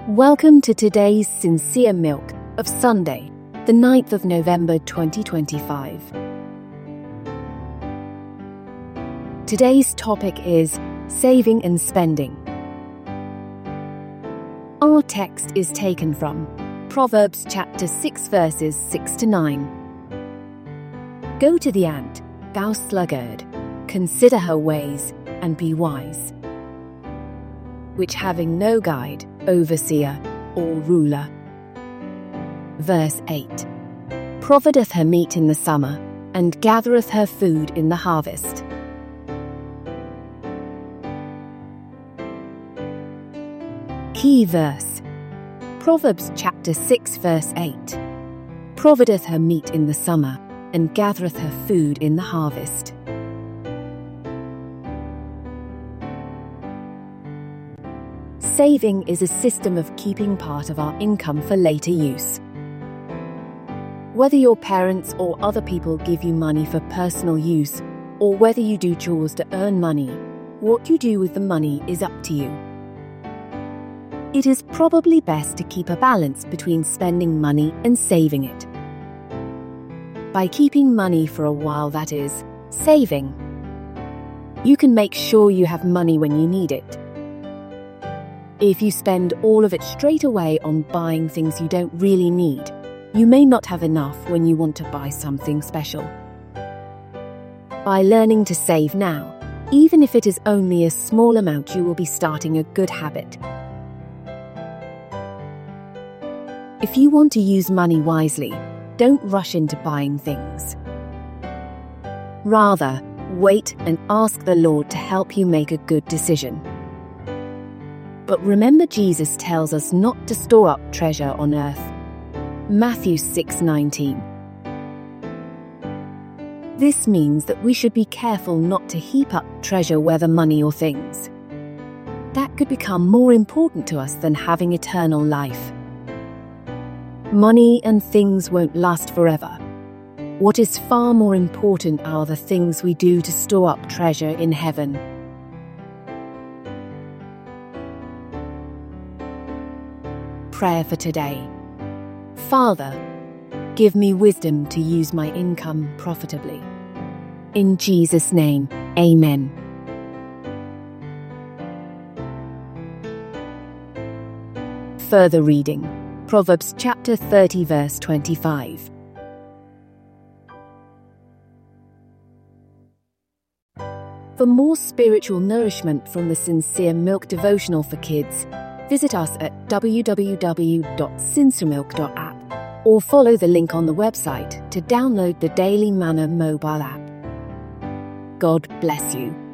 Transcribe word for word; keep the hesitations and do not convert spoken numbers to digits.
Welcome to today's Sincere Milk of Sunday, the ninth of November twenty twenty-five. Today's topic is saving and spending. Our text is taken from Proverbs chapter six verses six to nine. Go to the ant, thou sluggard, consider her ways, and be wise, which having no guide, overseer, or ruler. Verse eight. Provideth her meat in the summer, and gathereth her food in the harvest. Key verse. Proverbs chapter six verse eight. Provideth her meat in the summer, and gathereth her food in the harvest. Saving is a system of keeping part of our income for later use. Whether your parents or other people give you money for personal use, or whether you do chores to earn money, what you do with the money is up to you. It is probably best to keep a balance between spending money and saving it. By keeping money for a while, that is, saving, you can make sure you have money when you need it. If you spend all of it straight away on buying things you don't really need, you may not have enough when you want to buy something special. By learning to save now, even if it is only a small amount, you will be starting a good habit. If you want to use money wisely, don't rush into buying things. Rather, wait and ask the Lord to help you make a good decision. But remember, Jesus tells us not to store up treasure on earth. Matthew six nineteen. This means that we should be careful not to heap up treasure, whether money or things. That could become more important to us than having eternal life. Money and things won't last forever. What is far more important are the things we do to store up treasure in heaven. Prayer for today. Father, give me wisdom to use my income profitably. In Jesus' name, Amen. Further reading. Proverbs chapter thirty verse twenty-five. For more spiritual nourishment from the Sincere Milk devotional for kids, visit us at w w w dot sinceremilk dot app or follow the link on the website to download the Daily Manna mobile app. God bless you.